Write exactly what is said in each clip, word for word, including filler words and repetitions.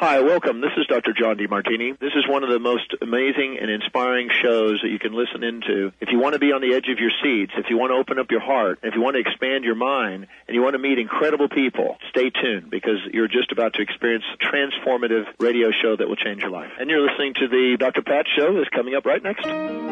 Hi, welcome. This is Doctor John DeMartini. This is one of the most amazing and inspiring shows that you can listen into. If you want to be on the edge of your seats, if you want to open up your heart, if you want to expand your mind, and you want to meet incredible people, stay tuned because you're just about to experience a transformative radio show that will change your life. And you're listening to the Doctor Pat Show that's coming up right next.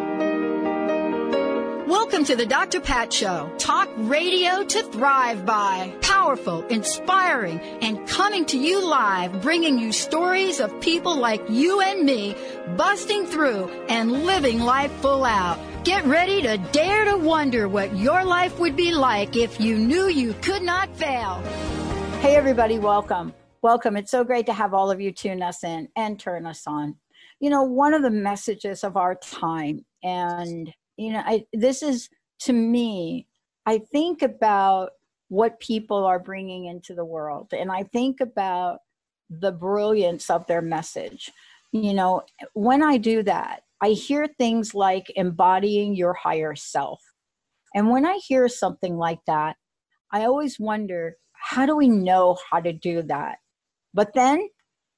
Welcome to the Doctor Pat Show. Talk radio to thrive by. Powerful, inspiring, and coming to you live, bringing you stories of people like you and me, busting through and living life full out. Get ready to dare to wonder what your life would be like if you knew you could not fail. Hey, everybody, welcome. Welcome. It's so great to have all of you tune us in and turn us on. You know, one of the messages of our time, and you know, I, this is, to me, I think about what people are bringing into the world. And I think about the brilliance of their message. You know, when I do that, I hear things like embodying your higher self. And when I hear something like that, I always wonder, how do we know how to do that? But then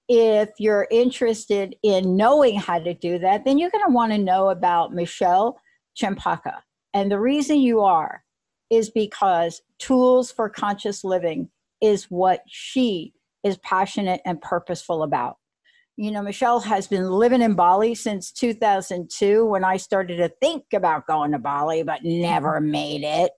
if you're interested in knowing how to do that, then you're going to want to know about Michelle Champaka. And the reason you are is because Tools for Conscious Living is what she is passionate and purposeful about. You know, Michelle has been living in Bali since two thousand two when I started to think about going to Bali, but never made it.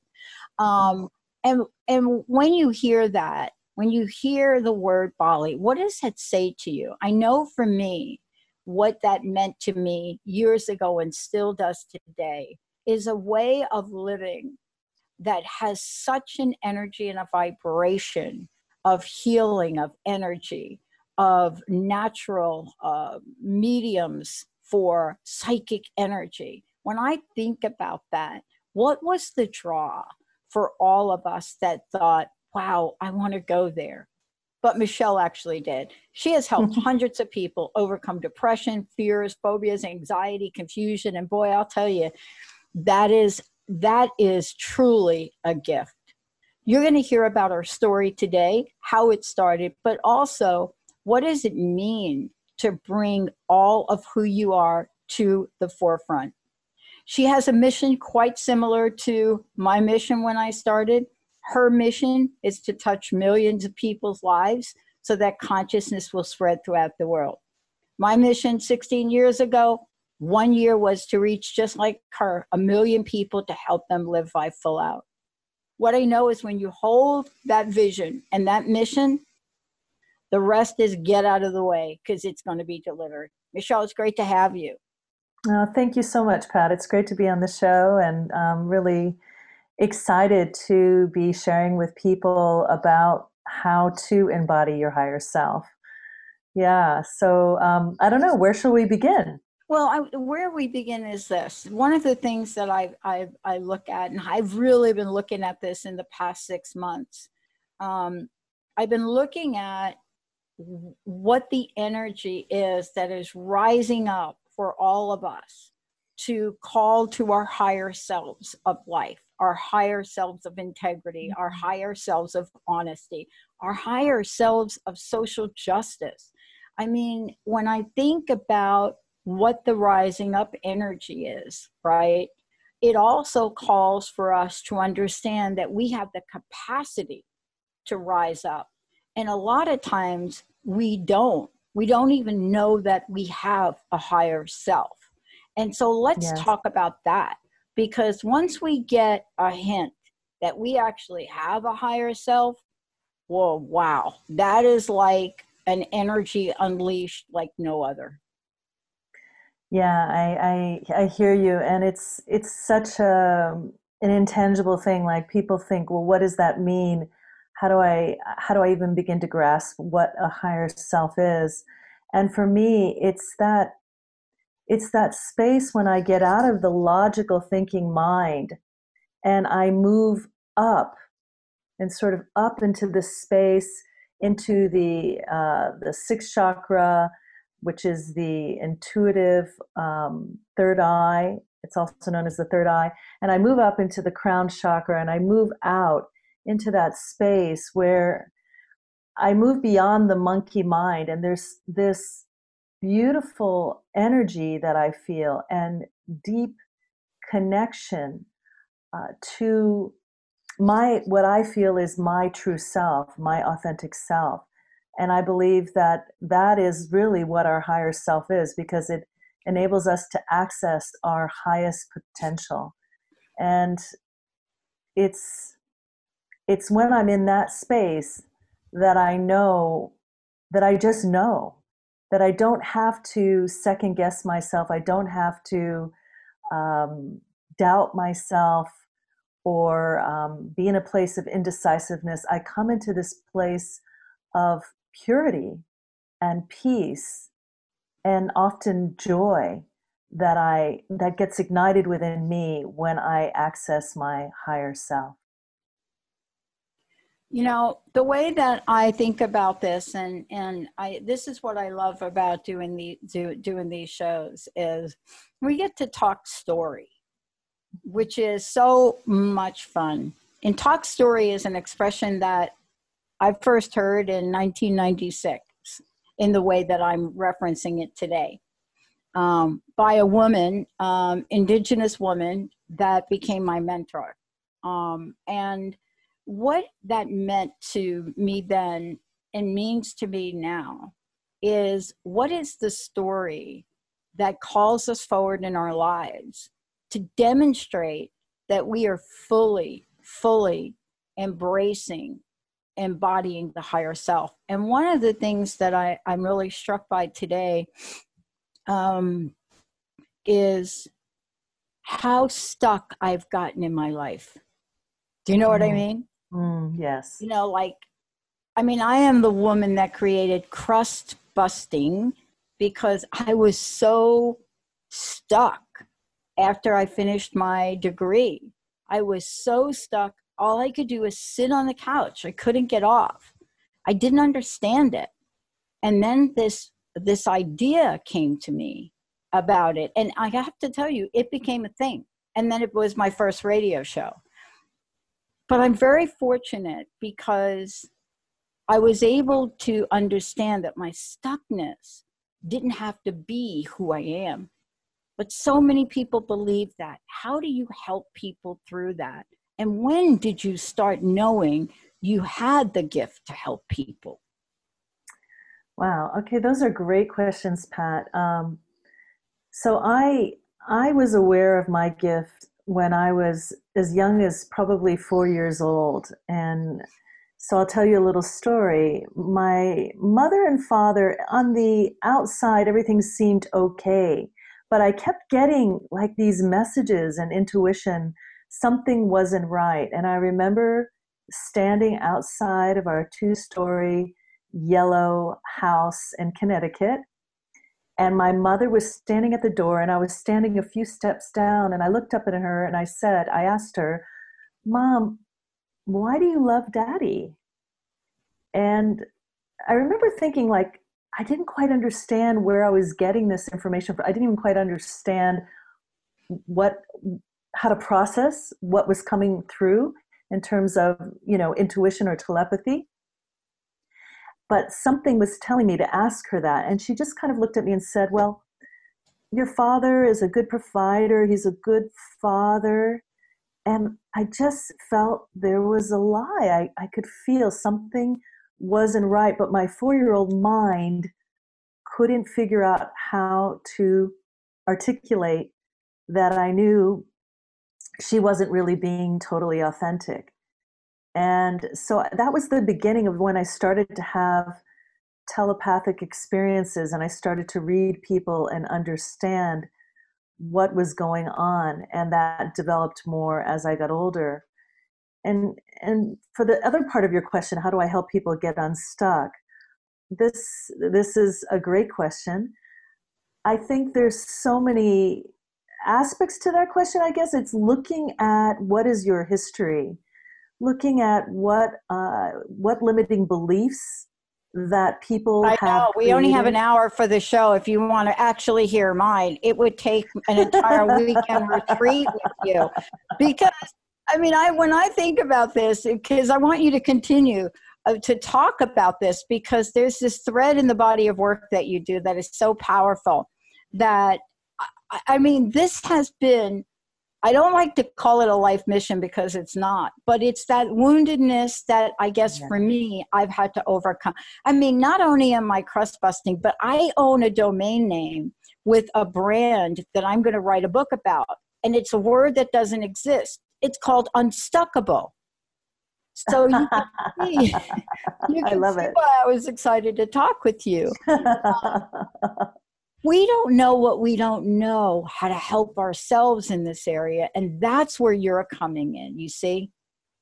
Um, and, and when you hear that, when you hear the word Bali, what does it say to you? I know for me, what that meant to me years ago and still does today is a way of living that has such an energy and a vibration of healing, of energy, of natural uh, mediums for psychic energy. When I think about that, what was the draw for all of us that thought, wow, I want to go there? But Michelle actually did. She has helped hundreds of people overcome depression, fears, phobias, anxiety, confusion. And boy, I'll tell you, that is, that is truly a gift. You're going to hear about her story today, how it started, but also what does it mean to bring all of who you are to the forefront. She has a mission quite similar to my mission when I started. Her mission is to touch millions of people's lives so that consciousness will spread throughout the world. My mission sixteen years ago, one year was to reach, just like her, a million people to help them live life full out. What I know is when you hold that vision and that mission, the rest is get out of the way because it's going to be delivered. Michelle, it's great to have you. Oh, thank you so much, Pat. It's great to be on the show and um, really excited to be sharing with people about how to embody your higher self. Yeah, so um, I don't know, where shall we begin? Well, I, where we begin is this. One of the things that I, I, I look at, and I've really been looking at this in the past six months, um, I've been looking at what the energy is that is rising up for all of us to call to our higher selves of life, our higher selves of integrity, our higher selves of honesty, our higher selves of social justice. I mean, when I think about what the rising up energy is, right, it also calls for us to understand that we have the capacity to rise up. And a lot of times we don't. We don't even know that we have a higher self. And so let's Yes. talk about that, because once we get a hint that we actually have a higher self, well, wow, that is like an energy unleashed like no other. Yeah, I, I I hear you, and it's it's such a an intangible thing. Like people think, well, what does that mean? How do I how do I even begin to grasp what a higher self is? And for me, it's that it's that space when I get out of the logical thinking mind and I move up and sort of up into the space, into the uh, the sixth chakra, which is the intuitive um, third eye. It's also known as the third eye. And I move up into the crown chakra and I move out into that space where I move beyond the monkey mind, and there's this beautiful energy that I feel and deep connection uh, to my, what I feel is my true self, my authentic self. And I believe that that is really what our higher self is, because it enables us to access our highest potential. And it's it's when I'm in that space that I know, that I just know, that I don't have to second guess myself. I don't have to um, doubt myself or um, be in a place of indecisiveness. I come into this place of purity and peace and often joy that I that gets ignited within me when I access my higher self. You know, the way that I think about this, and and I this is what I love about doing the do, doing these shows, is we get to talk story, which is so much fun. And talk story is an expression that I first heard in nineteen ninety-six in the way that I'm referencing it today, um, by a woman, um, indigenous woman, that became my mentor. Um, and what that meant to me then and means to me now is, what is the story that calls us forward in our lives to demonstrate that we are fully, fully embracing, embodying the higher self. And one of the things that I, I'm really struck by today um, is how stuck I've gotten in my life. Do you know what I mean? Mm, yes. You know, like, I mean, I am the woman that created crust busting because I was so stuck after I finished my degree. I was so stuck. All I could do was sit on the couch. I couldn't get off. I didn't understand it. And then this, this idea came to me about it. And I have to tell you, it became a thing. And then it was my first radio show. But I'm very fortunate because I was able to understand that my stuckness didn't have to be who I am. But so many people believe that. How do you help people through that? And when did you start knowing you had the gift to help people? Wow. Okay, those are great questions, Pat. Um, so I I was aware of my gift when I was as young as probably four years old. And so I'll tell you a little story. My mother and father, on the outside, everything seemed okay, but I kept getting like these messages and intuition, something wasn't right. And I remember standing outside of our two-story yellow house in Connecticut, and my mother was standing at the door, and I was standing a few steps down, and I looked up at her and I said, I asked her, Mom, why do you love Daddy? And I remember thinking, like, I didn't quite understand where I was getting this information from. I didn't even quite understand what, how to process what was coming through in terms of, you know, intuition or telepathy. But something was telling me to ask her that. And she just kind of looked at me and said, well, your father is a good provider. He's a good father. And I just felt there was a lie. I, I could feel something wasn't right, but my four-year-old mind couldn't figure out how to articulate that I knew she wasn't really being totally authentic. And so that was the beginning of when I started to have telepathic experiences, and I started to read people and understand what was going on. And that developed more as I got older. And and for the other part of your question, how do I help people get unstuck? This this is a great question. I think there's so many aspects to that question. I guess it's looking at what is your history, looking at what uh, what limiting beliefs that people I have know. We created. only have an hour for the show. If you want to actually hear mine, it would take an entire weekend retreat with you. Because, I mean, I when I think about this, because I want you to continue, uh, to talk about this, because there's this thread in the body of work that you do that is so powerful that, I, I mean, this has been, I don't like to call it a life mission because it's not, but it's that woundedness that I guess yeah. for me, I've had to overcome. I mean, not only am I crust busting, but I own a domain name with a brand that I'm going to write a book about. And it's a word that doesn't exist. It's called Unstuckable. So you can see, you can I love see it. why I was excited to talk with you. Um, we don't know what we don't know, how to help ourselves in this area. And that's where you're coming in, you see?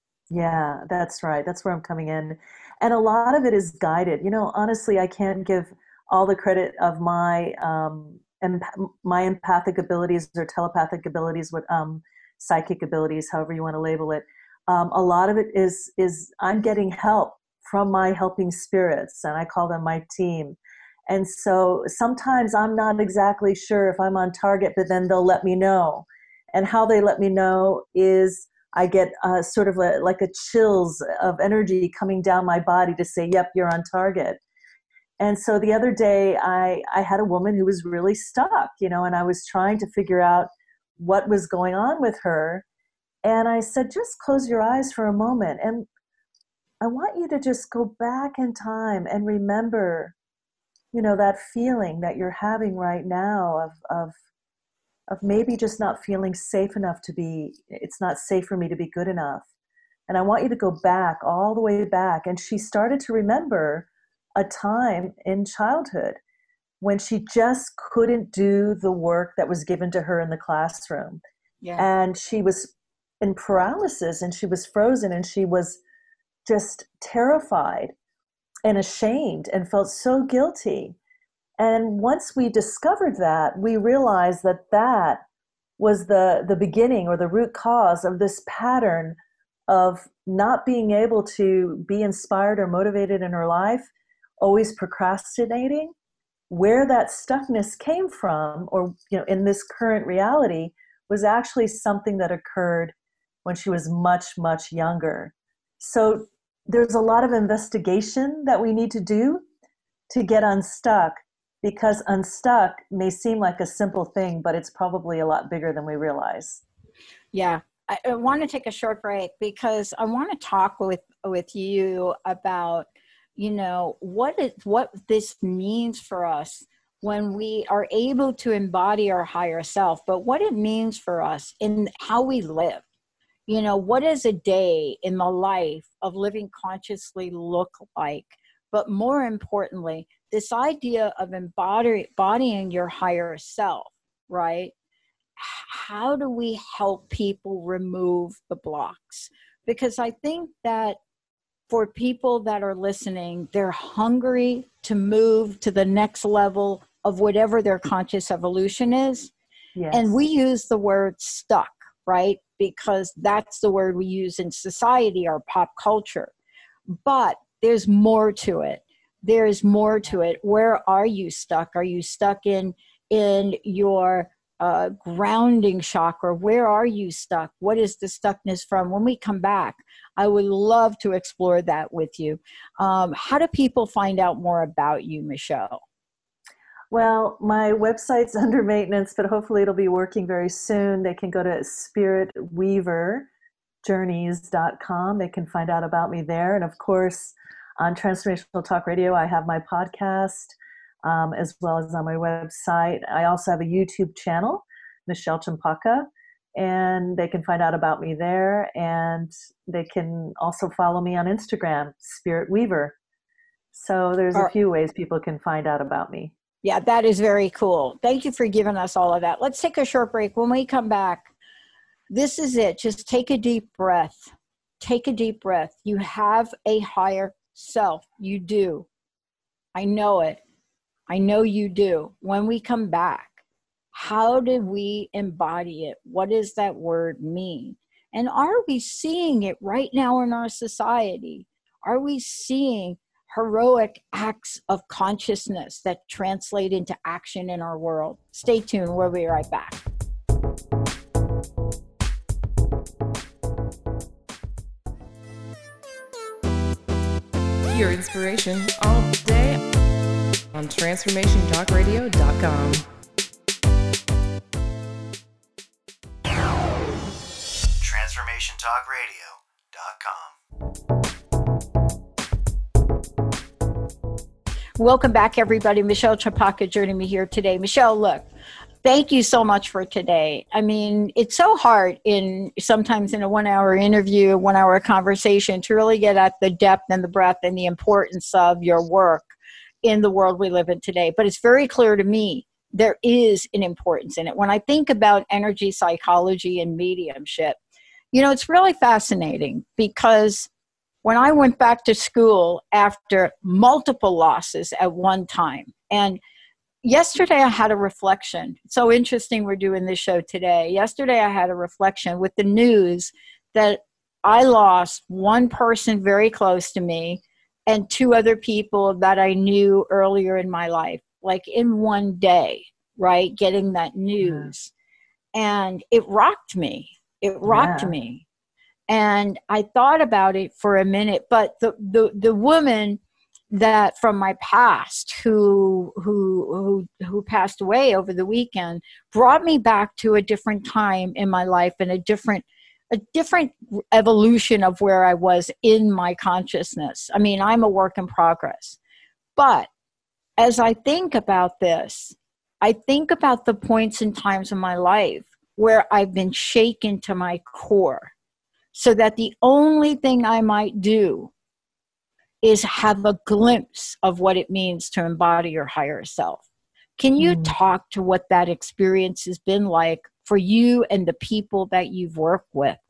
Yeah, that's right. That's where I'm coming in. And a lot of it is guided. You know, honestly, I can't give all the credit of my um, empath- my empathic abilities or telepathic abilities, what um, psychic abilities, however you want to label it. Um, a lot of it is is I'm getting help from my helping spirits, and I call them my team. And so sometimes I'm not exactly sure if I'm on target, but then they'll let me know. And how they let me know is I get uh, sort of a, like a chills of energy coming down my body to say, yep, you're on target. And so the other day I, I had a woman who was really stuck, you know, and I was trying to figure out what was going on with her. And I said, just close your eyes for a moment. And I want you to just go back in time and remember, you know, that feeling that you're having right now of, of, of maybe just not feeling safe enough to be, it's not safe for me to be good enough. And I want you to go back, all the way back. And she started to remember a time in childhood when she just couldn't do the work that was given to her in the classroom. Yeah. And she was in paralysis and she was frozen and she was just terrified and ashamed and felt so guilty. And once we discovered that, we realized that that was the, the beginning or the root cause of this pattern of not being able to be inspired or motivated in her life, always procrastinating. Where that stuckness came from, or you know, in this current reality, was actually something that occurred when she was much, much younger. So there's a lot of investigation that we need to do to get unstuck, because unstuck may seem like a simple thing, but it's probably a lot bigger than we realize. Yeah. I, I want to take a short break because I want to talk with, with you about, you know, what is, what this means for us when we are able to embody our higher self, but what it means for us in how we live. You know, what does a day in the life of living consciously look like? But more importantly, this idea of embody, embodying your higher self, right? How do we help people remove the blocks? Because I think that for people that are listening, they're hungry to move to the next level of whatever their conscious evolution is. Yes. And we use the word stuck, right? Because that's the word we use in society or pop culture. But there's more to it. There's more to it. Where are you stuck? Are you stuck in, in your uh, grounding chakra? Where are you stuck? What is the stuckness from? When we come back, I would love to explore that with you. Um, how do people find out more about you, Michelle? Well, my website's under maintenance, but hopefully it'll be working very soon. They can go to spirit weaver journeys dot com. They can find out about me there. And of course, on Transformational Talk Radio, I have my podcast, um, as well as on my website. I also have a YouTube channel, Michelle Champaka, and they can find out about me there. And they can also follow me on Instagram, Spirit Weaver. So there's a few ways people can find out about me. Yeah, that is very cool. Thank you for giving us all of that. Let's take a short break. When we come back, this is it. Just take a deep breath. Take a deep breath. You have a higher self. You do. I know it. I know you do. When we come back, how do we embody it? What does that word mean? And are we seeing it right now in our society? Are we seeing heroic acts of consciousness that translate into action in our world? Stay tuned. We'll be right back. your inspiration all day on transformation talk radio dot com. transformation talk radio dot com. Welcome back, everybody. Michelle Trapaka joining me here today. Michelle, look, thank you so much for today. I mean, it's so hard in sometimes in a one-hour interview, a one-hour conversation to really get at the depth and the breadth and the importance of your work in the world we live in today. But it's very clear to me there is an importance in it. When I think about energy psychology and mediumship, you know, it's really fascinating because when I went back to school after multiple losses at one time, and yesterday I had a reflection. It's so interesting we're doing this show today. Yesterday I had a reflection with the news that I lost one person very close to me and two other people that I knew earlier in my life, like in one day, right? Getting that news. Yeah. And it rocked me. It rocked yeah. me. And I thought about it for a minute, but the, the, the woman that from my past who, who, who, who passed away over the weekend brought me back to a different time in my life and a different, a different evolution of where I was in my consciousness. I mean, I'm a work in progress, but as I think about this, I think about the points and times in my life where I've been shaken to my core. So that the only thing I might do is have a glimpse of what it means to embody your higher self. Can you mm. talk to what that experience has been like for you and the people that you've worked with?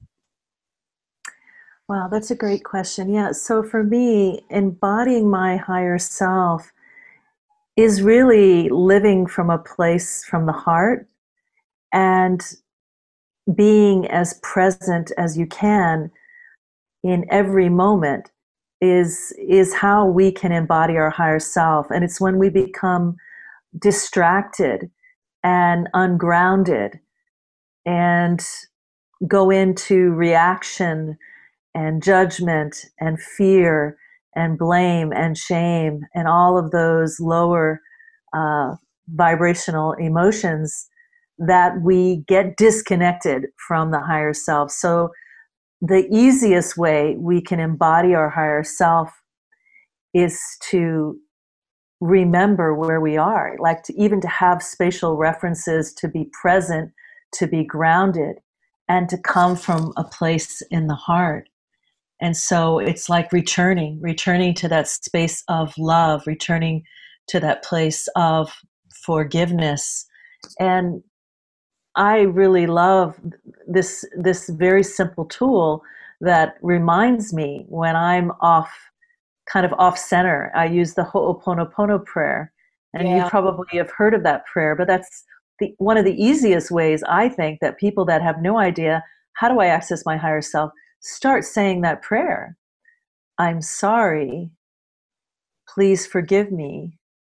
Wow, that's a great question. Yeah, so for me, embodying my higher self is really living from a place from the heart and being as present as you can in every moment is is how we can embody our higher self. And it's when we become distracted and ungrounded and go into reaction and judgment and fear and blame and shame and all of those lower uh, vibrational emotions, that we get disconnected from the higher self. So the easiest way we can embody our higher self is to remember where we are, like to even to have spatial references, to be present, to be grounded, and to come from a place in the heart. And so it's like returning, returning to that space of love, returning to that place of forgiveness. And I really love this this very simple tool that reminds me when I'm off, kind of off center. I use the Ho'oponopono prayer, and yeah. you probably have heard of that prayer, but that's the, one of the easiest ways, I think, that people that have no idea, how do I access my higher self, start saying that prayer. I'm sorry. Please forgive me.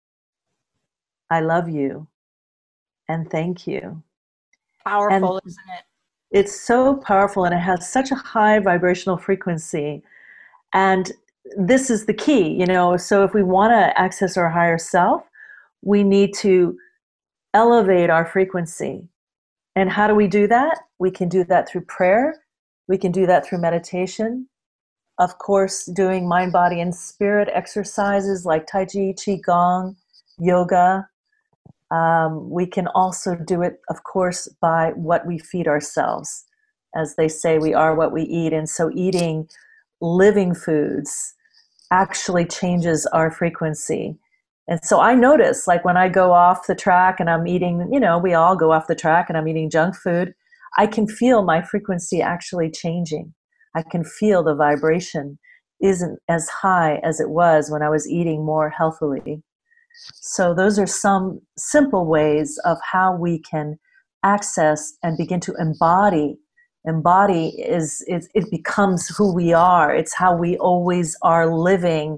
I love you. And thank you. Powerful, and isn't it? It's so powerful, and it has such a high vibrational frequency. And this is the key, you know, so if we want to access our higher self, we need to elevate our frequency. And how do we do that? We can do that through prayer. We can do that through meditation. Of course, doing mind, body, and spirit exercises like Tai Chi, Qigong, yoga. Um, we can also do it, of course, by what we feed ourselves. As they say, we are what we eat. And so eating living foods actually changes our frequency. And so I notice, like when I go off the track and I'm eating, you know, we all go off the track and I'm eating junk food, I can feel my frequency actually changing. I can feel the vibration isn't as high as it was when I was eating more healthily. So those are some simple ways of how we can access and begin to embody. Embody is, is it becomes who we are. It's how we always are living,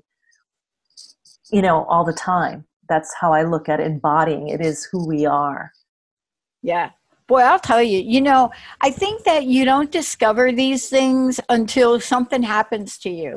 you know, all the time. That's how I look at embodying. It is who we are. Yeah. Boy, I'll tell you, you know, I think that you don't discover these things until something happens to you.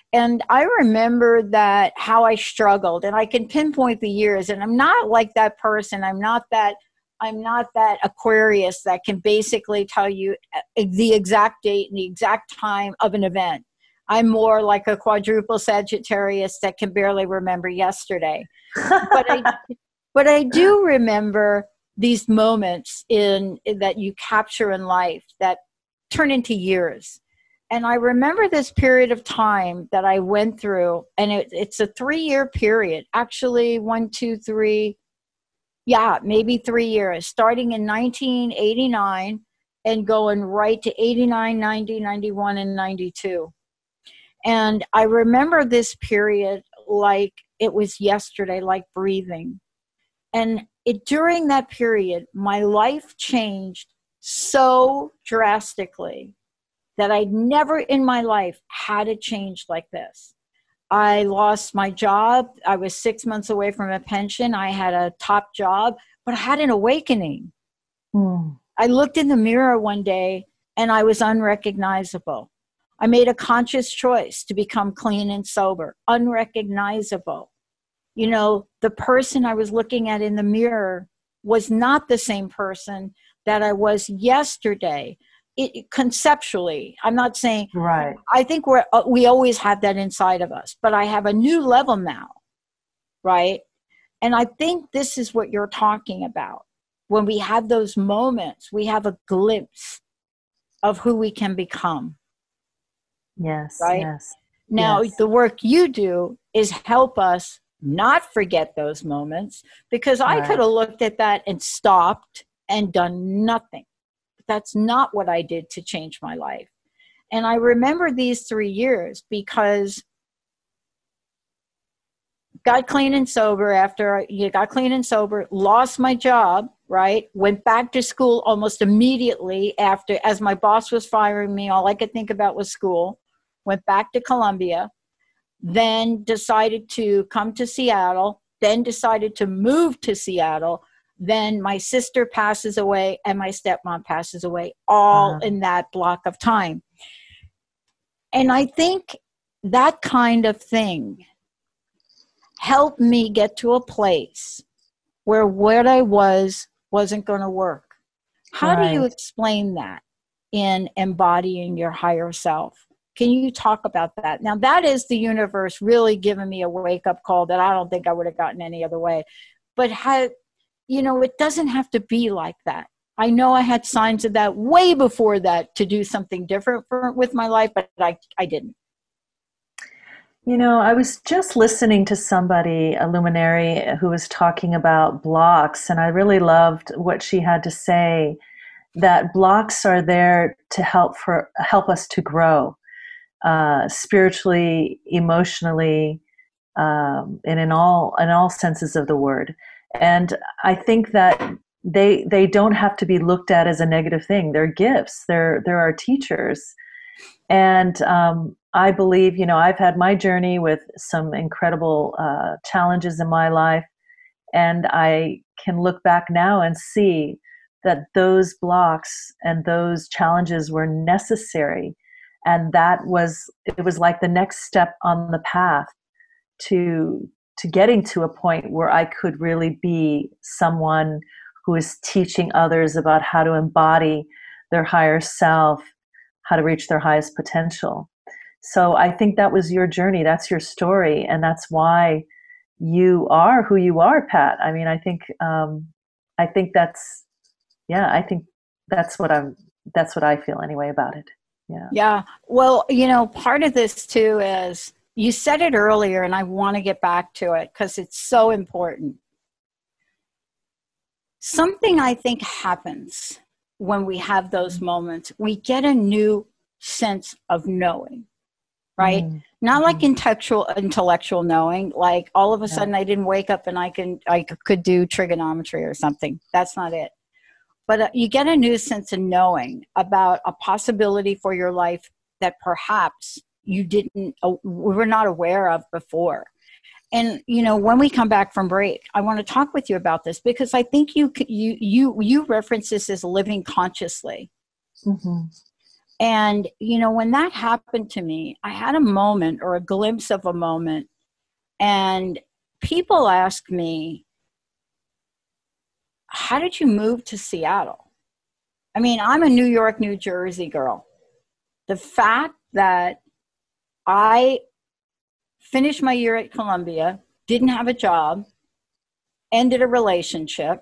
And I remember that how I struggled, and I can pinpoint the years, and I'm not like that person. I'm not that, I'm not that Aquarius that can basically tell you the exact date and the exact time of an event. I'm more like a quadruple Sagittarius that can barely remember yesterday. But I, but I do remember these moments in, in that you capture in life that turn into years. And I remember this period of time that I went through, and it, it's a three-year period. Actually, one, two, three, yeah, maybe three years, starting in nineteen eighty-nine and going right to eighty-nine, ninety, ninety-one, and ninety-two. And I remember this period like it was yesterday, like breathing. And it, during that period, my life changed so drastically that I'd never in my life had a change like this. I lost my job. I was six months away from a pension. I had a top job, but I had an awakening. Hmm. I looked in the mirror one day and I was unrecognizable. I made a conscious choice to become clean and sober, unrecognizable. You know, the person I was looking at in the mirror was not the same person that I was yesterday. It, conceptually, I'm not saying, right. I think we're, uh, we always have that inside of us, but I have a new level now, right? And I think this is what you're talking about. When we have those moments, we have a glimpse of who we can become. Yes, right? yes. Now, yes. the work you do is help us not forget those moments, because I Right. could have looked at that and stopped and done nothing. That's not what I did to change my life. And I remember these three years because got clean and sober after you got clean and sober, lost my job, right? Went back to school almost immediately after, as my boss was firing me, all I could think about was school. Went back to Columbia, then decided to come to Seattle, then decided to move to Seattle. Then my sister passes away and my stepmom passes away, all uh-huh. in that block of time. And I think that kind of thing helped me get to a place where what I was wasn't going to work. How right. do you explain that in embodying your higher self? Can you talk about that? Now, that is the universe really giving me a wake-up call that I don't think I would have gotten any other way. But how... You know, it doesn't have to be like that. I know I had signs of that way before that to do something different for, with my life, but I, I didn't. You know, I was just listening to somebody, a luminary, who was talking about blocks, and I really loved what she had to say, that blocks are there to help for help us to grow uh, spiritually, emotionally, um, and in all in all senses of the word. And I think that they they don't have to be looked at as a negative thing. They're gifts. They're they're our teachers. And um, I believe, you know, I've had my journey with some incredible uh, challenges in my life, and I can look back now and see that those blocks and those challenges were necessary, and that was it was like the next step on the path to. to getting to a point where I could really be someone who is teaching others about how to embody their higher self, how to reach their highest potential. So I think that was your journey. That's your story. And that's why you are who you are, Pat. I mean, I think, um, I think that's, yeah, I think that's what I'm, that's what I feel anyway about it. Yeah. Yeah. Well, you know, part of this too is, you said it earlier, and I want to get back to it because it's so important. Something I think happens when we have those moments. We get a new sense of knowing, right? Mm-hmm. Not like intellectual intellectual knowing, like all of a sudden I didn't wake up and I can I could do trigonometry or something. That's not it. But uh, you get a new sense of knowing about a possibility for your life that perhaps you didn't, uh, we were not aware of before. And, you know, when we come back from break, I want to talk with you about this because I think you, you, you, you reference this as living consciously. Mm-hmm. And, you know, when that happened to me, I had a moment or a glimpse of a moment. And people ask me, how did you move to Seattle? I mean, I'm a New York, New Jersey girl. The fact that I finished my year at Columbia, didn't have a job, ended a relationship,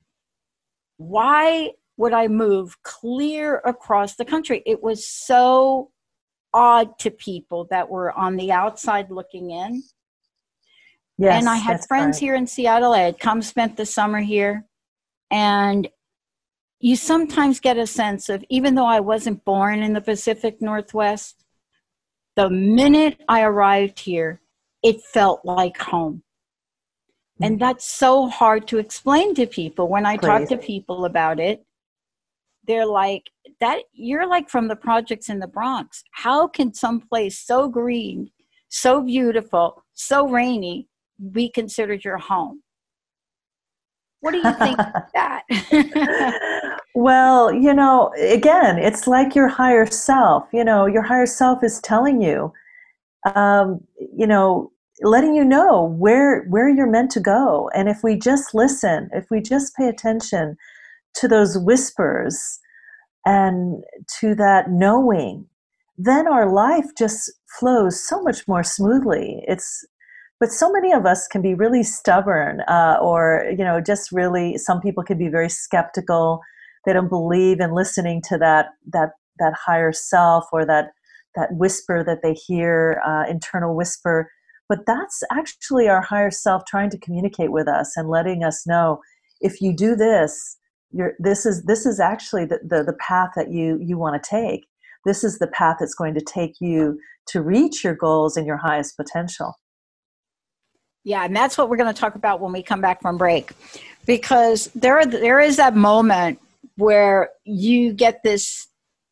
why would I move clear across the country? It was so odd to people that were on the outside looking in. Yes, and I had friends right. here in Seattle. I had come spent the summer here. And you sometimes get a sense of, even though I wasn't born in the Pacific Northwest, the minute I arrived here, it felt like home. Mm-hmm. And that's so hard to explain to people. When I Please. talk to people about it, they're like, "That you're like from the projects in the Bronx. How can some place so green, so beautiful, so rainy be considered your home?" What do you think of that? Well, you know, again, it's like your higher self. You know, your higher self is telling you, um, you know, letting you know where where you're meant to go. And if we just listen, if we just pay attention to those whispers and to that knowing, then our life just flows so much more smoothly. It's But so many of us can be really stubborn, uh, or, you know, just really, some people can be very skeptical. They don't believe in listening to that that that higher self or that that whisper that they hear, uh, internal whisper. But that's actually our higher self trying to communicate with us and letting us know, if you do this, you're, this is this is actually the, the, the path that you, you want to take. This is the path that's going to take you to reach your goals and your highest potential. Yeah, and that's what we're going to talk about when we come back from break, because there there is that moment where you get this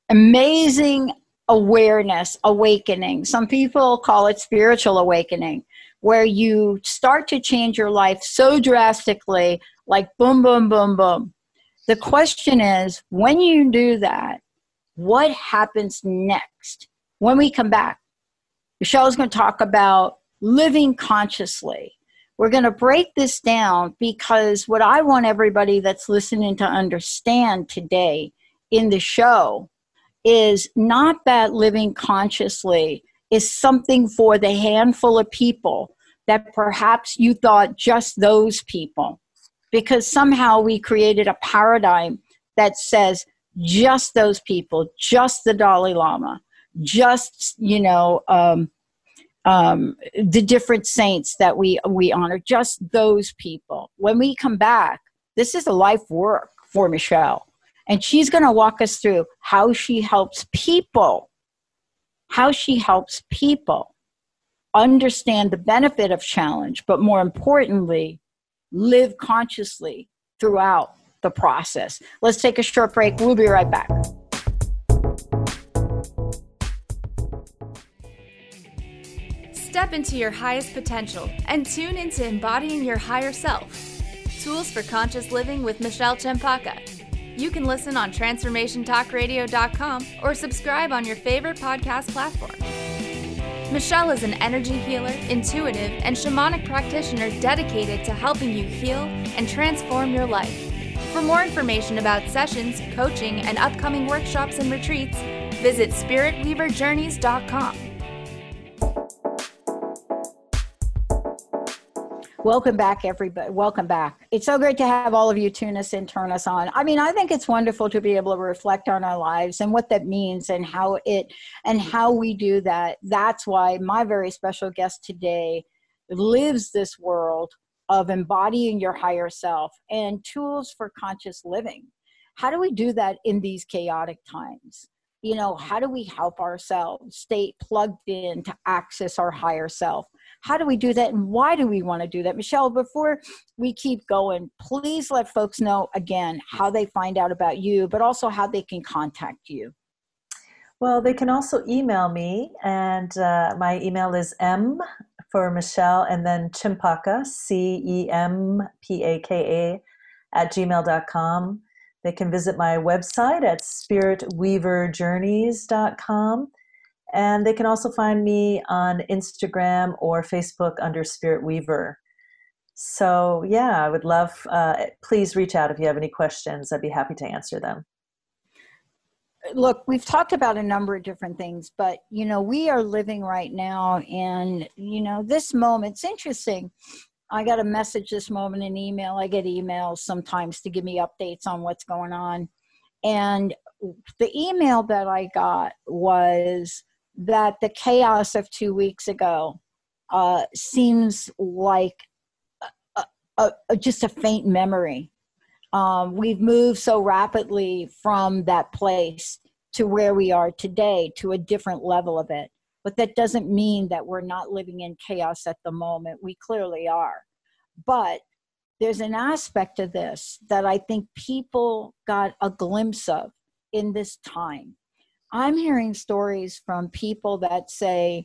amazing awareness, awakening. Some people call it spiritual awakening, where you start to change your life so drastically, like boom, boom, boom, boom. The question is, when you do that, what happens next? When we come back, Michelle is going to talk about living consciously. We're going to break this down, because what I want everybody that's listening to understand today in the show is not that living consciously is something for the handful of people that perhaps you thought just those people, because somehow we created a paradigm that says just those people, just the Dalai Lama, just, you know, um, Um, the different saints that we we honor, just those people. When we come back, this is a life work for Michelle, and she's going to walk us through how she helps people, how she helps people understand the benefit of challenge, but more importantly, live consciously throughout the process. Let's take a short break. We'll be right back. Step into your highest potential and tune into embodying your higher self. Tools for Conscious Living with Michelle Chempaka. You can listen on transformation talk radio dot com or subscribe on your favorite podcast platform. Michelle is an energy healer, intuitive, and shamanic practitioner dedicated to helping you heal and transform your life. For more information about sessions, coaching, and upcoming workshops and retreats, visit spirit weaver journeys dot com. Welcome back, everybody. Welcome back. It's so great to have all of you tune us in, turn us on. I mean, I think it's wonderful to be able to reflect on our lives and what that means and how it and how we do that. That's why my very special guest today lives this world of embodying your higher self and tools for conscious living. How do we do that in these chaotic times? You know, how do we help ourselves stay plugged in to access our higher self? How do we do that, and why do we want to do that? Michelle, before we keep going, please let folks know again how they find out about you, but also how they can contact you. Well, they can also email me, and uh, my email is M for Michelle, and then Chempaka, C E M P A K A, at gmail dot com. they can visit my website at spirit weaver journeys dot com. And they can also find me on Instagram or Facebook under Spirit Weaver. So yeah, I would love, uh, please reach out if you have any questions. I'd be happy to answer them. Look, we've talked about a number of different things, but, you know, we are living right now in, you know, this moment. It's interesting. I got a message this moment, an email. I get emails sometimes to give me updates on what's going on. And the email that I got was that the chaos of two weeks ago uh, seems like a, a, a, just a faint memory. Um, we've moved so rapidly from that place to where we are today, to a different level of it. But that doesn't mean that we're not living in chaos at the moment. We clearly are. But there's an aspect of this that I think people got a glimpse of in this time. I'm hearing stories from people that say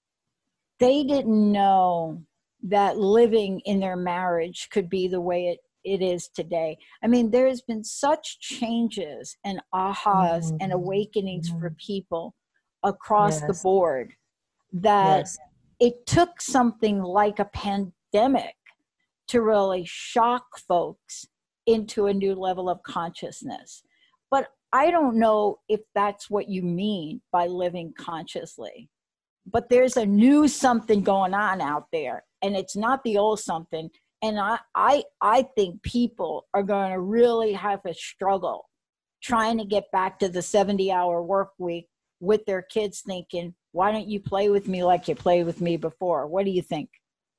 they didn't know that living in their marriage could be the way it, it is today. I mean, there's been such changes and ahas mm-hmm. and awakenings mm-hmm. for people across yes. the board that yes. it took something like a pandemic to really shock folks into a new level of consciousness. But I don't know if that's what you mean by living consciously. But there's a new something going on out there, and it's not the old something. And I, I, I think people are going to really have a struggle trying to get back to the seventy-hour work week with their kids thinking, why don't you play with me like you played with me before? What do you think?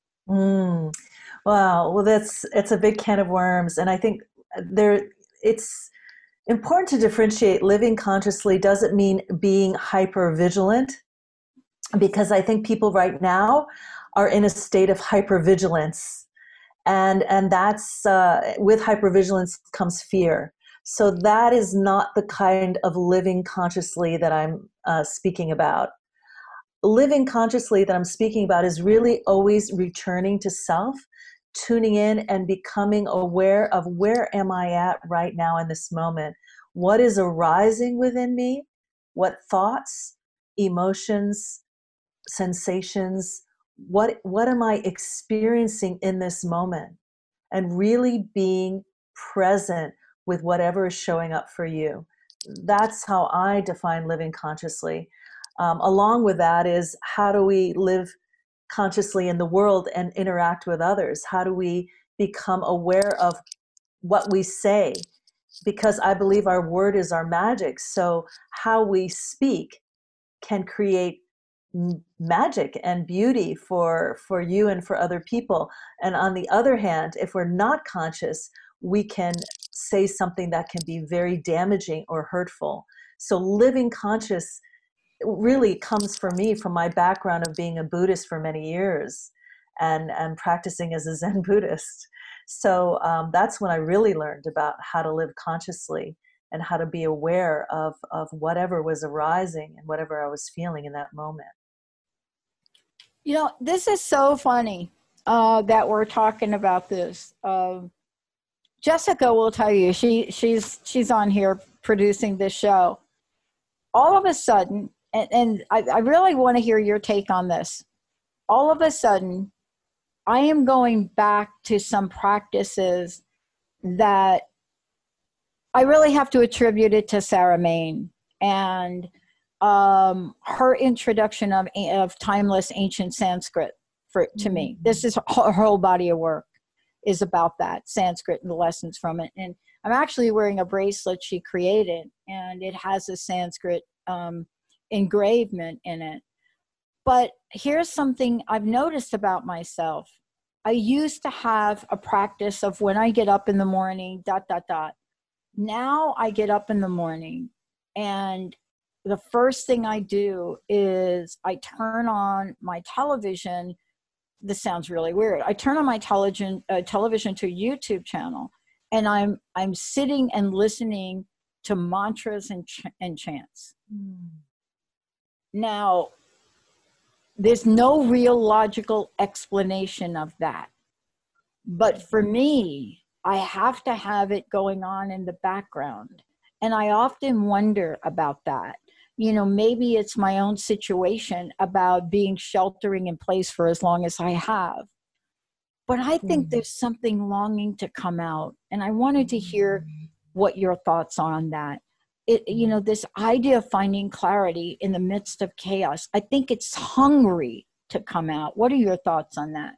Mm. Wow. Well, that's it's a big can of worms. And I think there it's important to differentiate. Living consciously doesn't mean being hyper vigilant, because I think people right now are in a state of hypervigilance. And, and that's, uh, with hypervigilance comes fear. So that is not the kind of living consciously that I'm uh, speaking about. Living consciously that I'm speaking about is really always returning to self, tuning in and becoming aware of where am I at right now in this moment? What is arising within me? What thoughts, emotions, sensations, what what am I experiencing in this moment? And really being present with whatever is showing up for you. That's how I define living consciously. Um, along with that is, how do we live consciously in the world and interact with others? How do we become aware of what we say? Because I believe our word is our magic. So how we speak can create magic and beauty for for you and for other people. And on the other hand, if we're not conscious, we can say something that can be very damaging or hurtful. So living conscious really comes for me from my background of being a Buddhist for many years and and practicing as a Zen Buddhist. So um, that's when I really learned about how to live consciously and how to be aware of of whatever was arising and whatever I was feeling in that moment. You know, this is so funny uh, that we're talking about this. Uh, Jessica will tell you, she she's she's on here producing this show. All of a sudden, and, and I, I really want to hear your take on this. All of a sudden, I am going back to some practices that I really have to attribute it to Sarah Main and um, her introduction of, of timeless ancient Sanskrit for to me. This is her whole body of work is about that, Sanskrit and the lessons from it. And I'm actually wearing a bracelet she created, and it has a Sanskrit um, engravement in it. But here's something I've noticed about myself. I used to have a practice of when I get up in the morning, dot, dot, dot. Now I get up in the morning, and the first thing I do is I turn on my television. This sounds really weird. I turn on my television, uh, television to a YouTube channel, and I'm I'm sitting and listening to mantras and, ch- and chants. Mm. Now, there's no real logical explanation of that. But for me, I have to have it going on in the background. And I often wonder about that. You know, maybe it's my own situation about being sheltering in place for as long as I have. But I think Mm. there's something longing to come out. And I wanted to hear what your thoughts are on that. It, you know, this idea of finding clarity in the midst of chaos, I think it's hungry to come out. What are your thoughts on that?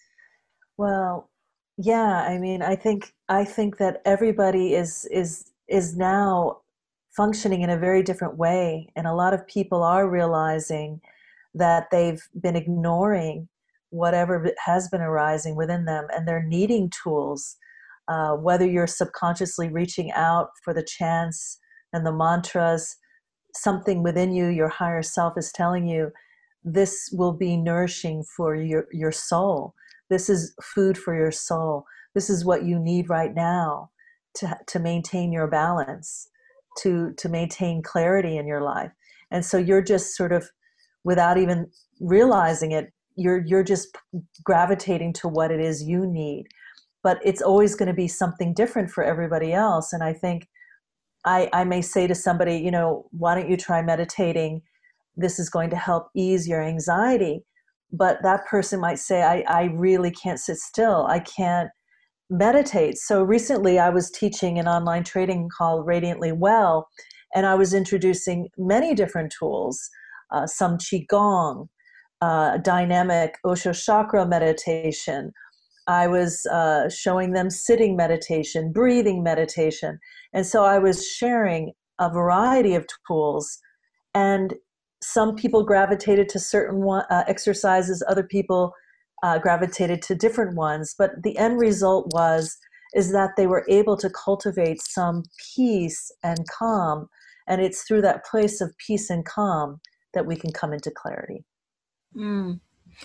Well, yeah, I mean, I think I think that everybody is is is now functioning in a very different way, and a lot of people are realizing that they've been ignoring whatever has been arising within them, and they're needing tools. Uh, whether you're subconsciously reaching out for the chants and the mantras, something within you, your higher self is telling you, this will be nourishing for your, your soul. This is food for your soul. This is what you need right now to, to maintain your balance, to, to maintain clarity in your life. And so you're just sort of, without even realizing it, you're, you're just gravitating to what it is you need. But it's always going to be something different for everybody else. And I think I, I may say to somebody, you know, why don't you try meditating? This is going to help ease your anxiety. But that person might say, I, I really can't sit still. I can't meditate. So recently I was teaching an online training called Radiantly Well, and I was introducing many different tools, uh, some Qigong, uh, dynamic Osho chakra meditation. I was uh, showing them sitting meditation, breathing meditation. And so I was sharing a variety of tools, and some people gravitated to certain one, uh, exercises, other people uh, gravitated to different ones. But the end result was, is that they were able to cultivate some peace and calm. And it's through that place of peace and calm that we can come into clarity. Mm.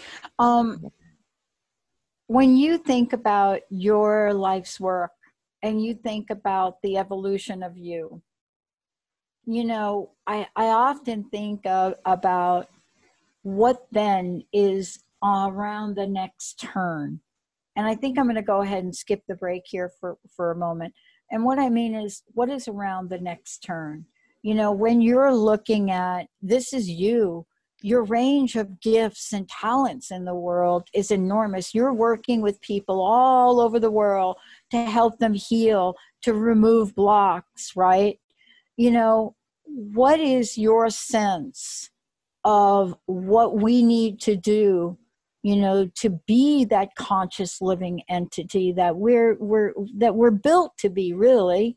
Um, when you think about your life's work and you think about the evolution of you, you know, I, I often think of, about what then is around the next turn. And I think I'm going to go ahead and skip the break here for, for a moment. And what I mean is, what is around the next turn? You know, when you're looking at, this is you, your range of gifts and talents in the world is enormous. You're working with people all over the world to help them heal, to remove blocks, right? You know, what is your sense of what we need to do, you know, to be that conscious living entity that we're we're that we're built to be, really?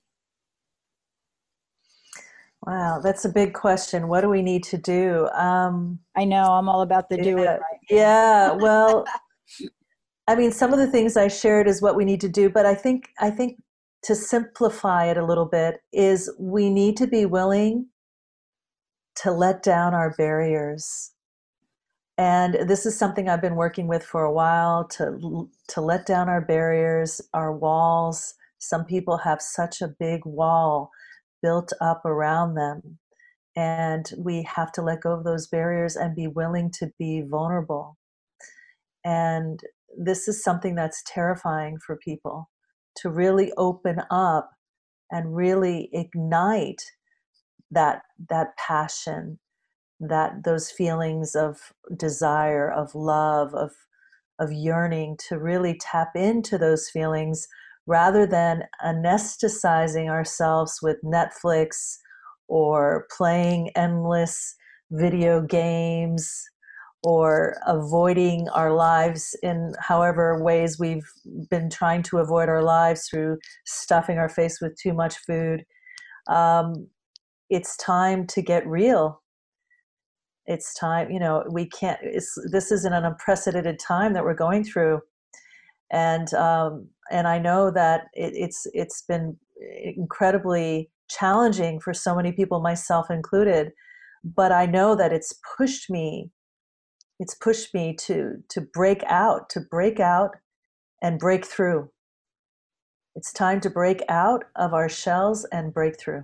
Wow, that's a big question. What do we need to do? Um, I know, I'm all about the do yeah, it right. Yeah, well, I mean, some of the things I shared is what we need to do, but I think I think to simplify it a little bit is we need to be willing to let down our barriers. And this is something I've been working with for a while, to to let down our barriers, our walls. Some people have such a big wall built up around them, and we have to let go of those barriers and be willing to be vulnerable. And this is something that's terrifying for people, to really open up and really ignite that that passion, that those feelings of desire, of love, of of yearning, to really tap into those feelings rather than anesthetizing ourselves with Netflix or playing endless video games or avoiding our lives in however ways we've been trying to avoid our lives, through stuffing our face with too much food. Um, it's time to get real. It's time, you know, we can't, it's, this is an unprecedented time that we're going through. And, um, and I know that it, it's, it's been incredibly challenging for so many people, myself included, but I know that it's pushed me, it's pushed me to, to break out, to break out and break through. It's time to break out of our shells and break through.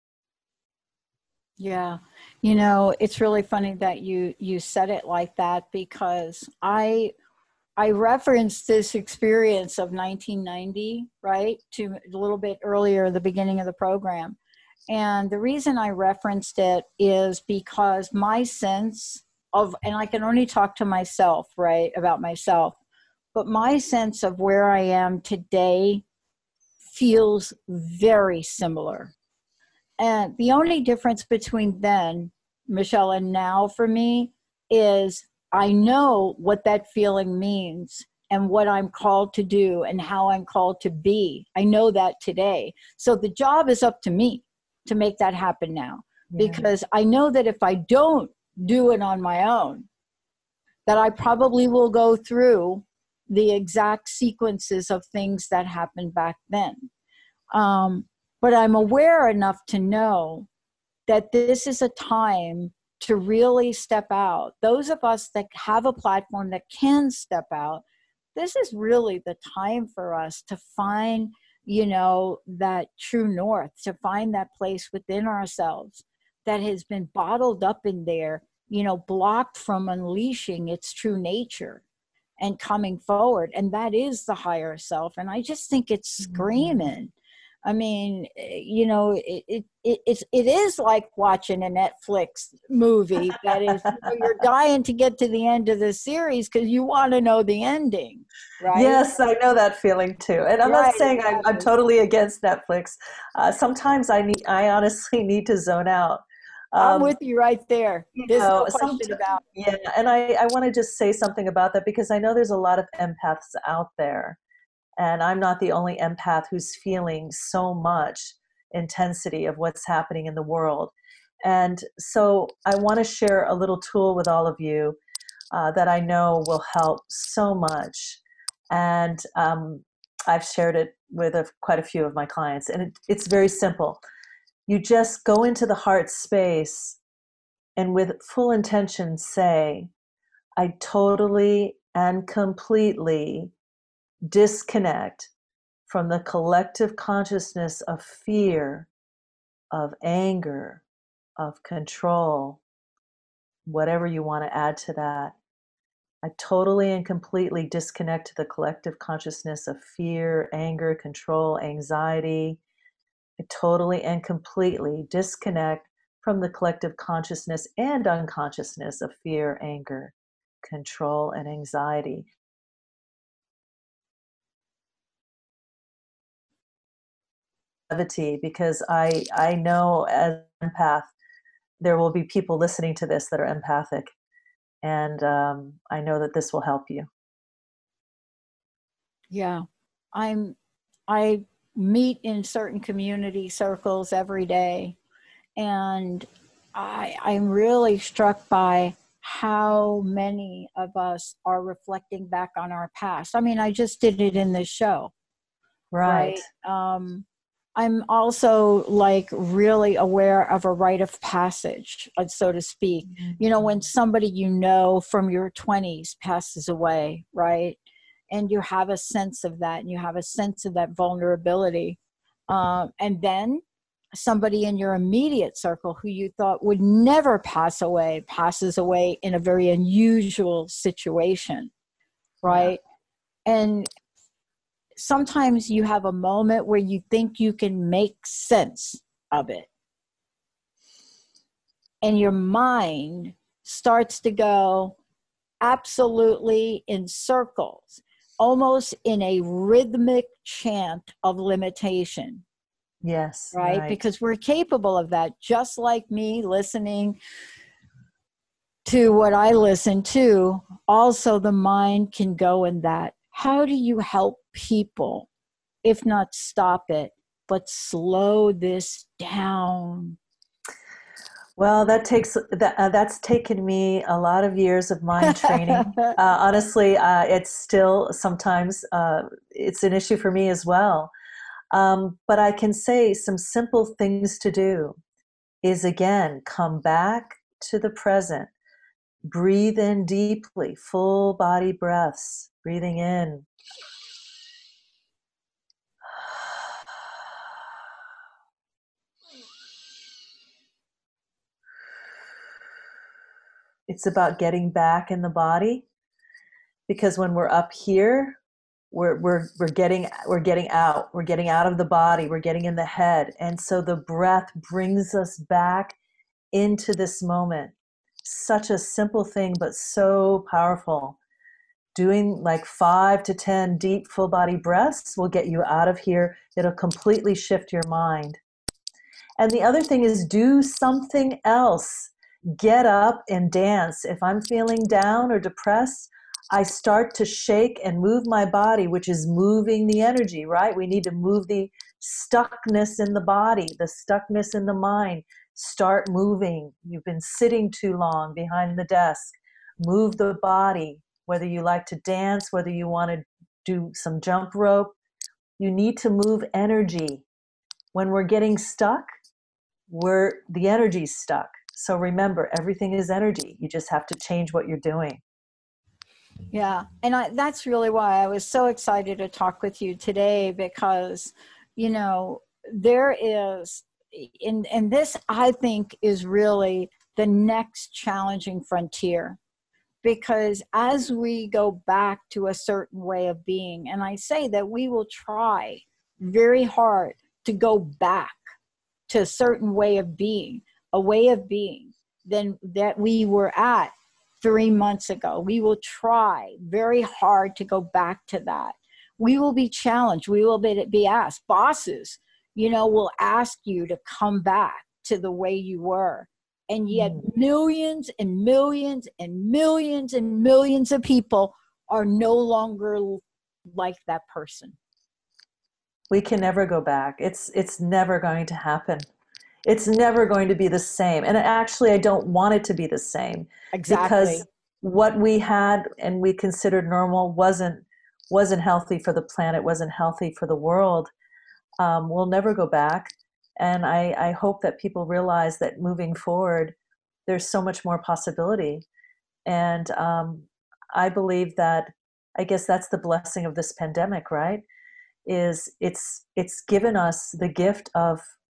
Yeah. You know, it's really funny that you, you said it like that, because I, I referenced this experience of nineteen ninety, right, to a little bit earlier, the beginning of the program. And the reason I referenced it is because my sense of, and I can only talk to myself, right, about myself, but my sense of where I am today feels very similar. And the only difference between then, Michelle, and now for me is I know what that feeling means and what I'm called to do and how I'm called to be. I know that today. So the job is up to me to make that happen now, yeah. Because I know that if I don't do it on my own, that I probably will go through the exact sequences of things that happened back then. Um, but I'm aware enough to know that this is a time to really step out. Those of us that have a platform that can step out, this is really the time for us to find, you know, that true north, to find that place within ourselves that has been bottled up in there, you know, blocked from unleashing its true nature and coming forward. And that is the higher self. And I just think it's screaming. I mean, you know, it, it, it, it's, it is like watching a Netflix movie that is, you know, you're dying to get to the end of the series because you want to know the ending, right? Yes, I know that feeling too. And I'm right, not saying exactly. I'm, I'm totally against Netflix. Uh, sometimes I need, I honestly need to zone out. Um, I'm with you right there. There's know, no question about it. Yeah, and I, I want to just say something about that because I know there's a lot of empaths out there. And I'm not the only empath who's feeling so much intensity of what's happening in the world. And so I want to share a little tool with all of you uh, that I know will help so much. And um, I've shared it with a, quite a few of my clients. And it, it's very simple. You just go into the heart space and with full intention say, I totally and completely disconnect from the collective consciousness of fear, of anger, of control, whatever you want to add to that. I totally and completely disconnect to the collective consciousness of fear, anger, control, anxiety. I totally and completely disconnect from the collective consciousness and unconsciousness of fear, anger, control, and anxiety. Because I, I know as an empath, there will be people listening to this that are empathic. And um, I know that this will help you. Yeah, I'm, I meet in certain community circles every day. And I, I'm really struck by how many of us are reflecting back on our past. I mean, I just did it in this show. Right. right? Um, I'm also like really aware of a rite of passage, so to speak. Mm-hmm. You know, when somebody you know from your twenties passes away, right? And you have a sense of that, and you have a sense of that vulnerability. Um, and then somebody in your immediate circle who you thought would never pass away, passes away in a very unusual situation, right? Yeah. And sometimes you have a moment where you think you can make sense of it. And your mind starts to go absolutely in circles, almost in a rhythmic chant of limitation. Yes. Right? right? Because we're capable of that, just like me listening to what I listen to. Also, the mind can go in that. How do you help people, if not stop it, but slow this down? Well, that takes that uh, that's taken me a lot of years of mind training. uh, honestly, uh, it's still sometimes uh, it's an issue for me as well. Um, but I can say some simple things to do is, again, come back to the present. Breathe in deeply, full body breaths, breathing in. It's about getting back in the body because when we're up here, we're we're we're getting we're getting out. We're getting out of the body. We're getting in the head. And so the breath brings us back into this moment. Such a simple thing, but so powerful. Doing like five to ten deep full body breaths will get you out of here. It'll completely shift your mind. And the other thing is, do something else. Get up and dance. If I'm feeling down or depressed, I start to shake and move my body, which is moving the energy, right? We need to move the stuckness in the body, the stuckness in the mind. Start moving. You've been sitting too long behind the desk. Move the body, whether you like to dance, whether you want to do some jump rope. You need to move energy. When we're getting stuck, we're the energy's stuck. So remember, everything is energy. You just have to change what you're doing. Yeah. And I, that's really why I was so excited to talk with you today, because, you know, there is, and, and this I think is really the next challenging frontier, because as we go back to a certain way of being, and I say that we will try very hard to go back to a certain way of being, a way of being than that we were at three months ago. We will try very hard to go back to that. We will be challenged. We will be, be asked. Bosses, you know, will ask you to come back to the way you were. And yet millions and millions and millions and millions of people are no longer like that person. We can never go back. It's it's never going to happen. It's never going to be the same. And actually, I don't want it to be the same. Exactly. Because what we had and we considered normal wasn't wasn't healthy for the planet, wasn't healthy for the world. Um, we'll never go back. And I, I hope that people realize that moving forward, there's so much more possibility. And um, I believe that, I guess that's the blessing of this pandemic, right? Is it's it's given us the gift of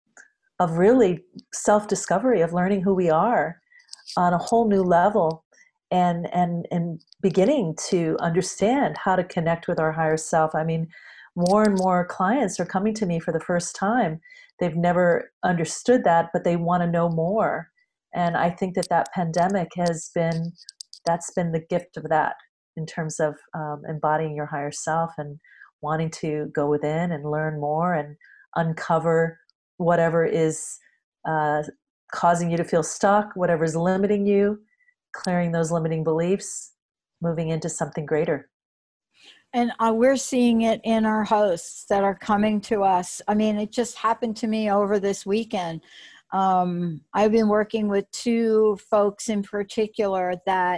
of really self-discovery, of learning who we are on a whole new level, and and and beginning to understand how to connect with our higher self. I mean, more and more clients are coming to me for the first time. They've never understood that, but they want to know more. And I think that that pandemic has been, that's been the gift of that, in terms of um, embodying your higher self and wanting to go within and learn more and uncover whatever is uh, causing you to feel stuck, whatever is limiting you, clearing those limiting beliefs, moving into something greater. And uh, we're seeing it in our hosts that are coming to us. I mean, it just happened to me over this weekend. Um, I've been working with two folks in particular that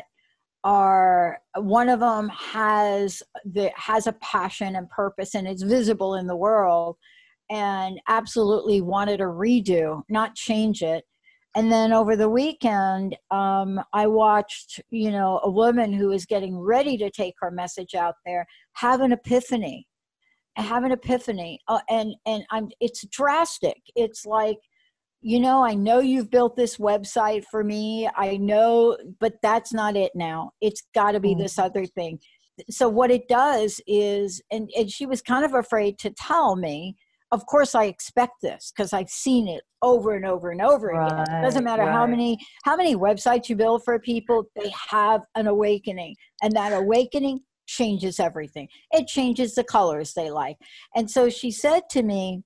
are, one of them has the has a passion and purpose, and it's visible in the world, and absolutely wanted a redo, not change it. And then over the weekend, um, I watched, you know, a woman who is getting ready to take her message out there have an epiphany, have an epiphany. Uh, and, and I'm, it's drastic. It's like, you know, I know you've built this website for me. I know, but that's not it now. It's got to be mm-hmm. this other thing. So what it does is, and, and she was kind of afraid to tell me. Of course, I expect this because I've seen it over and over and over right, again. It doesn't matter right. how many how many websites you build for people, they have an awakening. And that awakening changes everything. It changes the colors they like. And so she said to me,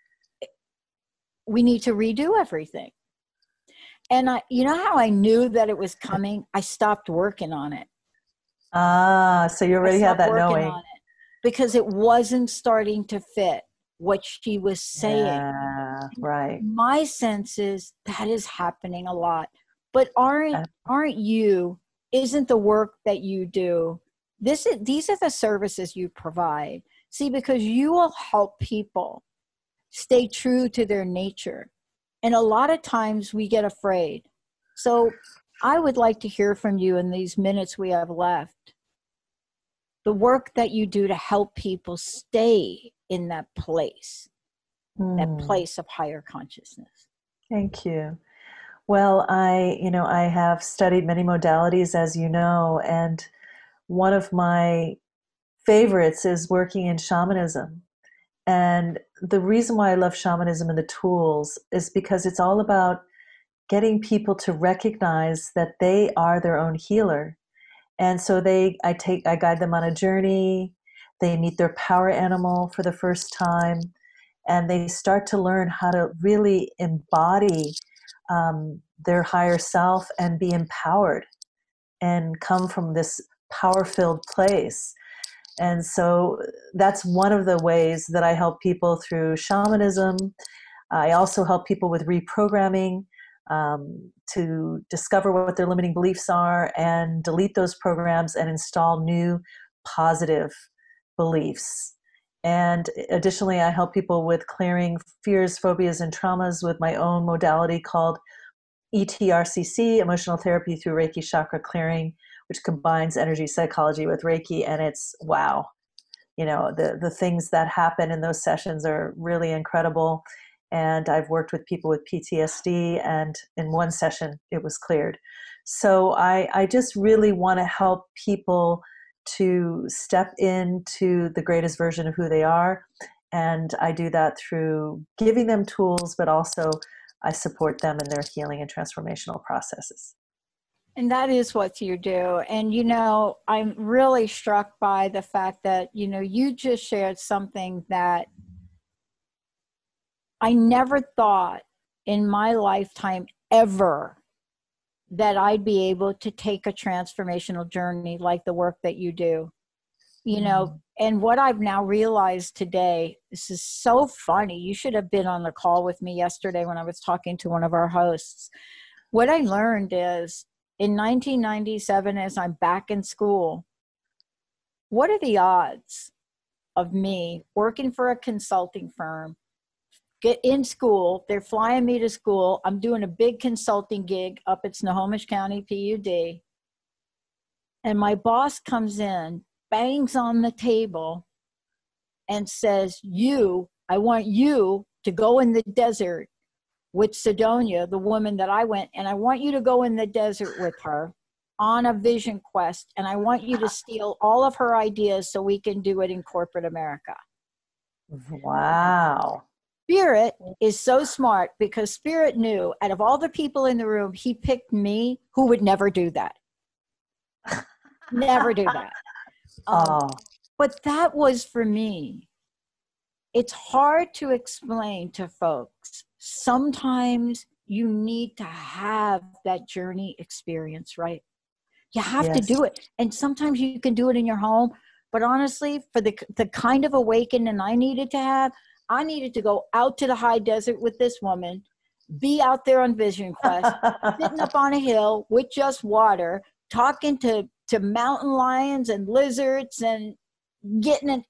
we need to redo everything. And I, you know how I knew that it was coming? I stopped working on it. Ah, so you already had that knowing. On it because it wasn't starting to fit what she was saying. Yeah, right. My sense is that is happening a lot. But aren't aren't you, isn't the work that you do, this is, these are the services you provide. See, because you will help people stay true to their nature. And a lot of times we get afraid. So I would like to hear from you in these minutes we have left. The work that you do to help people stay in that place, mm. that place of higher consciousness. Thank you. Well, I, you know, I have studied many modalities, as you know, and one of my favorites is working in shamanism. And the reason why I love shamanism and the tools is because it's all about getting people to recognize that they are their own healer. And so they, I take, I guide them on a journey. They meet their power animal for the first time, and they start to learn how to really embody um, their higher self and be empowered and come from this power-filled place. And so that's one of the ways that I help people through shamanism. I also help people with reprogramming, um, to discover what their limiting beliefs are and delete those programs and install new positive beliefs. And additionally, I help people with clearing fears, phobias, and traumas with my own modality called E T R C C, Emotional Therapy Through Reiki Chakra Clearing, which combines energy psychology with Reiki. And it's, wow, you know, the, the things that happen in those sessions are really incredible. And I've worked with people with P T S D, and in one session it was cleared. So I, I just really want to help people to step into the greatest version of who they are. And I do that through giving them tools, but also I support them in their healing and transformational processes. And that is what you do. And, you know, I'm really struck by the fact that, you know, you just shared something that I never thought in my lifetime ever that I'd be able to take a transformational journey like the work that you do. You know, and what I've now realized today, this is so funny. You should have been on the call with me yesterday when I was talking to one of our hosts. What I learned is in nineteen ninety-seven, as I'm back in school, what are the odds of me working for a consulting firm, get in school, they're flying me to school, I'm doing a big consulting gig up at Snohomish County P U D, and my boss comes in, bangs on the table and says, you, I want you to go in the desert with Sidonia, the woman that I went, and I want you to go in the desert with her on a vision quest, and I want you to steal all of her ideas so we can do it in corporate America. Wow. Spirit is so smart because Spirit knew out of all the people in the room, he picked me who would never do that. Never do that. Um, Oh. But that was for me. It's hard to explain to folks. Sometimes you need to have that journey experience, right? You have Yes. to do it. And sometimes you can do it in your home. But honestly, for the, the kind of awakening I needed to have, I needed to go out to the high desert with this woman, be out there on Vision Quest, sitting up on a hill with just water, talking to, to mountain lions and lizards and getting it.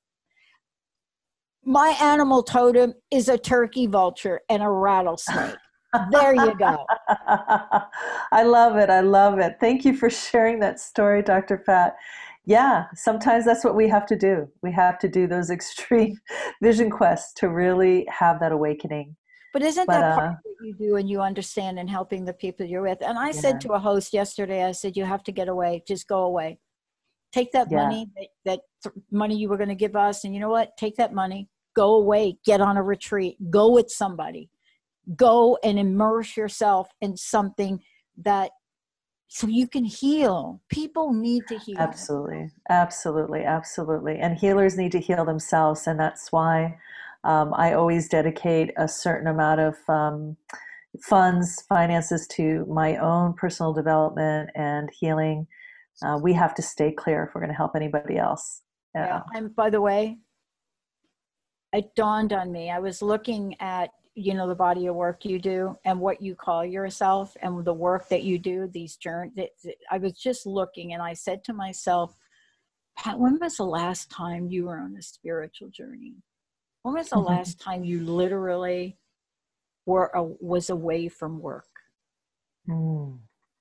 My animal totem is a turkey vulture and a rattlesnake. There you go. I love it. I love it. Thank you for sharing that story, Doctor Pat. Yeah, sometimes that's what we have to do. We have to do those extreme vision quests to really have that awakening. But isn't But, that part uh, of what you do and you understand in helping the people you're with? And I Yeah. said to a host yesterday, I said, you have to get away. Just go away. Take that Yeah. money, that, that th- money you were going to give us. And you know what? Take that money, go away, get on a retreat, go with somebody, go and immerse yourself in something that, so you can heal. People need to heal. Absolutely. Absolutely. Absolutely. And healers need to heal themselves. And that's why um, I always dedicate a certain amount of um, funds, finances to my own personal development and healing. Uh, we have to stay clear if we're going to help anybody else. Yeah. Yeah. And by the way, it dawned on me. I was looking at, you know, the body of work you do and what you call yourself and the work that you do, these journeys. I was just looking and I said to myself, Pat, when was the last time you were on a spiritual journey? When was the Mhm. last time you literally were a, was away from work? Mm.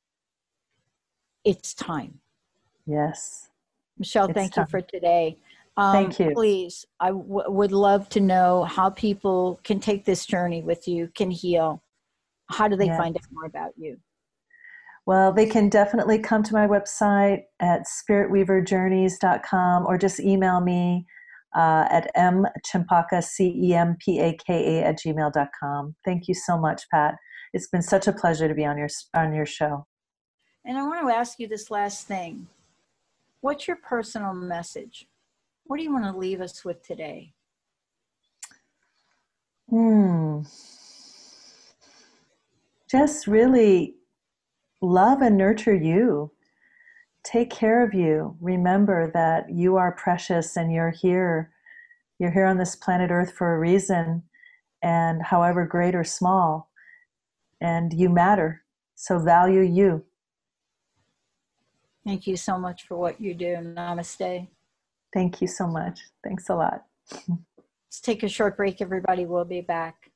It's time. Yes. Michelle, It's thank time. you for today. Um, Thank you. Please, I w- would love to know how people can take this journey with you, can heal. How do they Yes. find out more about you? Well, they can definitely come to my website at spirit weaver journeys dot com or just email me uh, at mchempaka, C E M P A K A, at gmail dot com. Thank you so much, Pat. It's been such a pleasure to be on your on your show. And I want to ask you this last thing. What's your personal message? What do you want to leave us with today? Hmm. Just really love and nurture you. Take care of you. Remember that you are precious and you're here. You're here on this planet Earth for a reason, and however great or small, and you matter. So value you. Thank you so much for what you do. Namaste. Thank you so much. Thanks a lot. Let's take a short break, everybody. We'll be back.